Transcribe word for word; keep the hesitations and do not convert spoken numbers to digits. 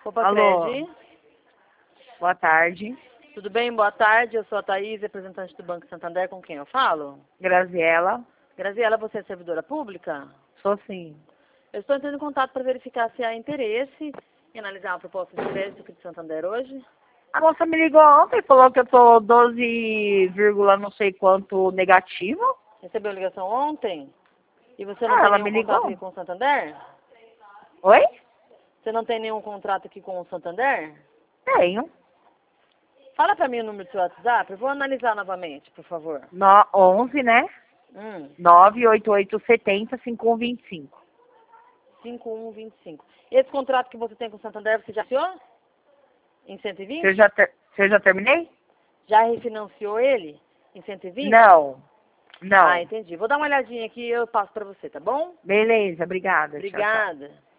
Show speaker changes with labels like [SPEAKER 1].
[SPEAKER 1] Opa,
[SPEAKER 2] Alô.
[SPEAKER 1] Cred.
[SPEAKER 2] Boa tarde.
[SPEAKER 1] Tudo bem? Boa tarde. Eu sou a Thaís, representante do Banco Santander. Com quem eu falo?
[SPEAKER 2] Graziela.
[SPEAKER 1] Graziela, você é servidora pública?
[SPEAKER 2] Sou sim.
[SPEAKER 1] Eu estou entrando em contato para verificar se há interesse em analisar uma proposta de crédito aqui de Santander hoje.
[SPEAKER 2] A moça me ligou ontem e falou que eu tô doze, vírgula não sei quanto negativo.
[SPEAKER 1] Recebeu a ligação ontem? E você não
[SPEAKER 2] Ah,
[SPEAKER 1] tem
[SPEAKER 2] ela
[SPEAKER 1] nenhum
[SPEAKER 2] me
[SPEAKER 1] contrato
[SPEAKER 2] ligou.
[SPEAKER 1] aqui com o Santander?
[SPEAKER 2] Oi?
[SPEAKER 1] Você não tem nenhum contrato aqui com o Santander?
[SPEAKER 2] Tenho.
[SPEAKER 1] Fala para mim o número do seu WhatsApp. Eu vou analisar novamente, por favor.
[SPEAKER 2] No, onze, né?
[SPEAKER 1] Hum,
[SPEAKER 2] nove oito oito sete zero cinco um dois cinco.
[SPEAKER 1] cinco um dois cinco. Esse contrato que você tem com o Santander, você já financiou? Em cento e vinte?
[SPEAKER 2] Você já, ter, você já terminei?
[SPEAKER 1] Já refinanciou ele? Em cento e vinte?
[SPEAKER 2] Não. Não.
[SPEAKER 1] Ah, entendi. Vou dar uma olhadinha aqui e eu passo para você, tá bom?
[SPEAKER 2] Beleza, obrigada. Tchau, tchau.
[SPEAKER 1] Obrigada.